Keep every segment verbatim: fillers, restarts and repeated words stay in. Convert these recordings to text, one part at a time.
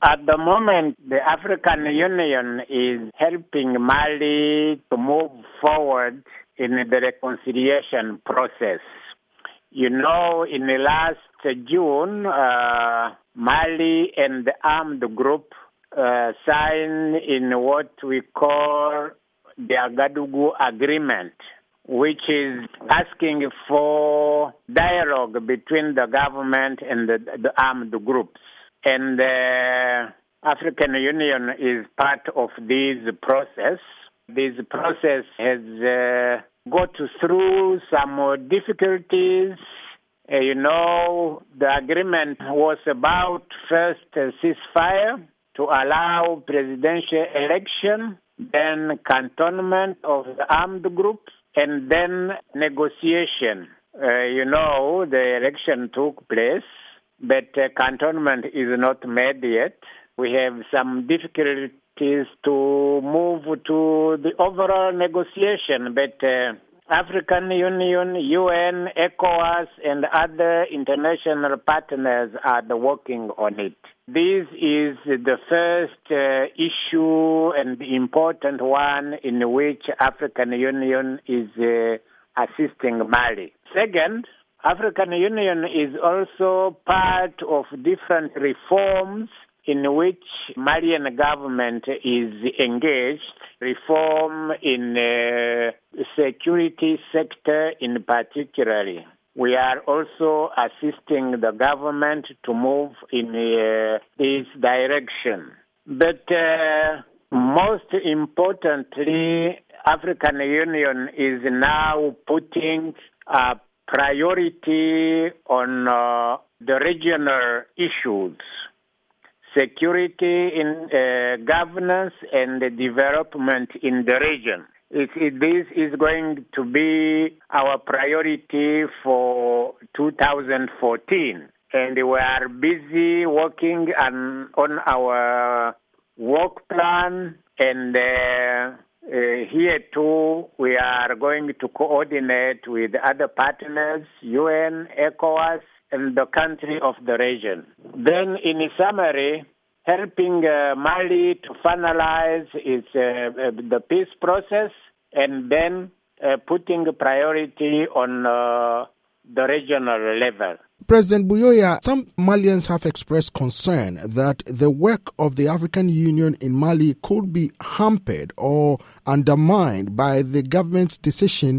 At the moment, the African Union is helping Mali to move forward in the reconciliation process. You know, in the last June, uh, Mali and the armed group uh, signed in what we call the Ouagadougou Agreement, which is asking for dialogue between the government and the, the armed groups. And the African Union is part of this process. This process has uh, got through some uh, difficulties. Uh, you know, the agreement was about first uh, ceasefire to allow presidential election, then cantonment of the armed groups, and then negotiation. Uh, you know, the election took place, but uh, cantonment is not made yet. We have some difficulties to move to the overall negotiation, but uh, African Union, U N, ECOWAS, and other international partners are working on it. This is the first uh, issue and important one in which African Union is uh, assisting Mali. Second, African Union is also part of different reforms in which Malian government is engaged, reform in uh, security sector in particular. We are also assisting the government to move in uh, this direction. But uh, most importantly, African Union is now putting a priority on uh, the regional issues, security in uh, governance and development in the region. It, it, this is going to be our priority for two thousand fourteen. And we are busy working on, on our work plan, and uh, Uh, here too, we are going to coordinate with other partners, U N, ECOWAS, and the country of the region. Then, in summary, helping uh, Mali to finalize its uh, the peace process, and then uh, putting priority on uh, the regional level. President Buyoya, some Malians have expressed concern that the work of the African Union in Mali could be hampered or undermined by the government's decision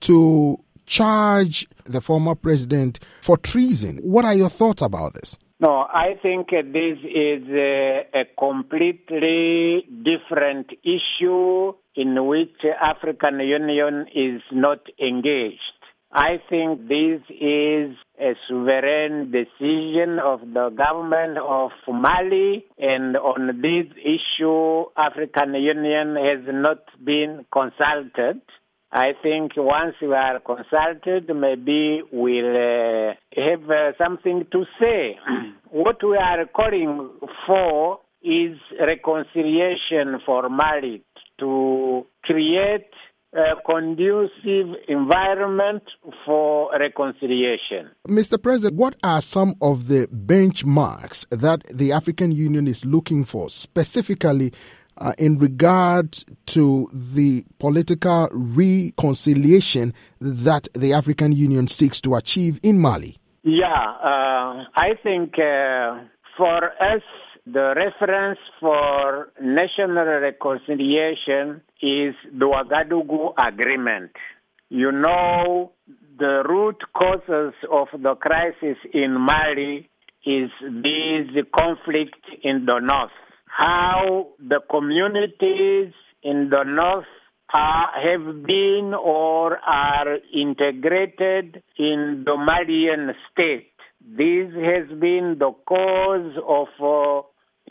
to charge the former president for treason. What are your thoughts about this? No, I think this is a, a completely different issue in which African Union is not engaged. I think this is a sovereign decision of the government of Mali, and on this issue, African Union has not been consulted. I think once we are consulted, maybe we'll uh, have uh, something to say. What we are calling for is reconciliation for Mali, to create a conducive environment for reconciliation. Mister President, what are some of the benchmarks that the African Union is looking for, specifically uh, in regard to the political reconciliation that the African Union seeks to achieve in Mali? Yeah, uh, I think uh, for us, the reference for national reconciliation is the Ouagadougou Agreement. You know, the root causes of the crisis in Mali is this conflict in the north. How the communities in the north are, have been or are integrated in the Malian state. This has been the cause of uh,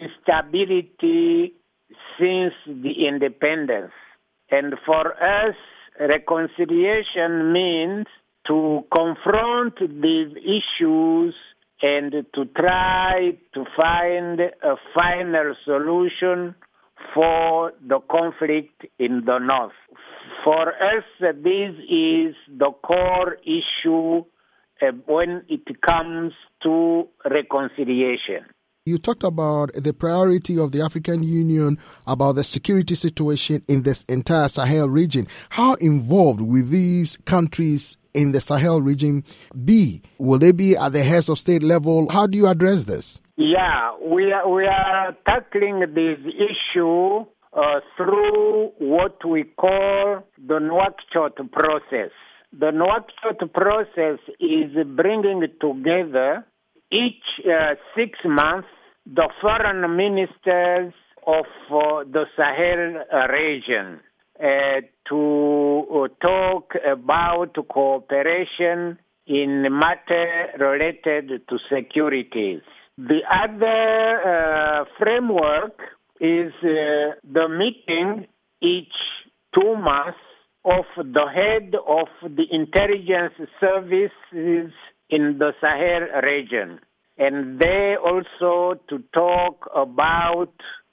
instability since the independence. And for us, reconciliation means to confront these issues and to try to find a final solution for the conflict in the north. For us, this is the core issue uh, when it comes to reconciliation. You talked about the priority of the African Union, about the security situation in this entire Sahel region. How involved will these countries in the Sahel region be? Will they be at the heads of state level? How do you address this? Yeah, we are, we are tackling this issue uh, through what we call the Nouakchott process. The Nouakchott process is bringing together each uh, six months the foreign ministers of uh, the Sahel uh, region uh, to uh, talk about cooperation in matter related to securities. The other uh, framework is uh, the meeting each two months of the head of the intelligence services in the Sahel region. And they also to talk about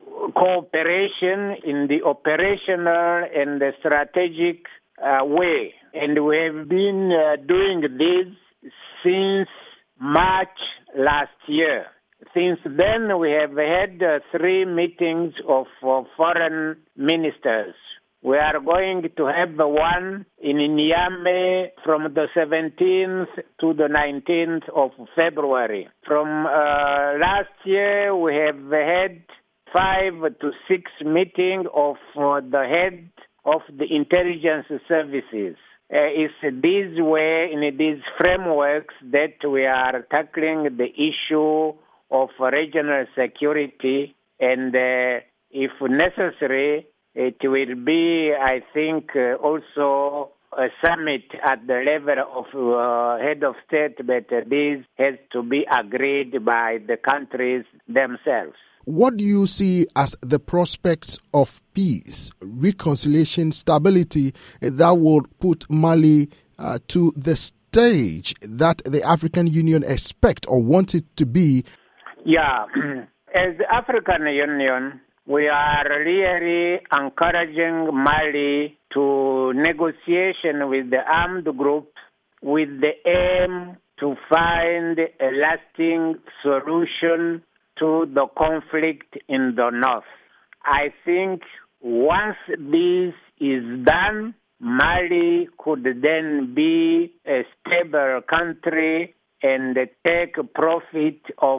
cooperation in the operational and the strategic uh, way. And we have been uh, doing this since March last year. Since then, we have had uh, three meetings of uh, foreign ministers. We are going to have one in Niamey from the seventeenth to the nineteenth of February. From uh, last year, we have had five to six meetings of uh, the head of the intelligence services. Uh, it's this way, in these frameworks, that we are tackling the issue of regional security, and uh, if necessary, it will be, I think, uh, also a summit at the level of uh, head of state, but uh, this has to be agreed by the countries themselves. What do you see as the prospects of peace, reconciliation, stability that would put Mali uh, to the stage that the African Union expect or want it to be? Yeah, as the African Union, we are really encouraging Mali to negotiation with the armed group with the aim to find a lasting solution to the conflict in the north. I think once this is done, Mali could then be a stable country and take profit of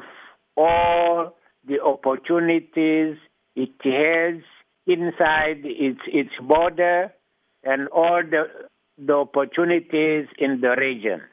all the opportunities it has inside its its border and all the, the opportunities in the region.